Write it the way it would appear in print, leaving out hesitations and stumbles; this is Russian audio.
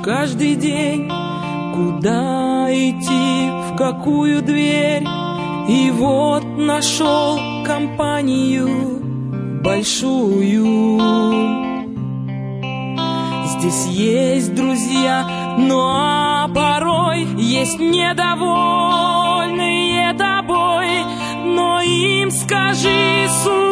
каждый день, куда идти, в какую дверь. И вот нашел компанию большую. Здесь есть друзья, но порой есть недовольные тобой. Но им скажи,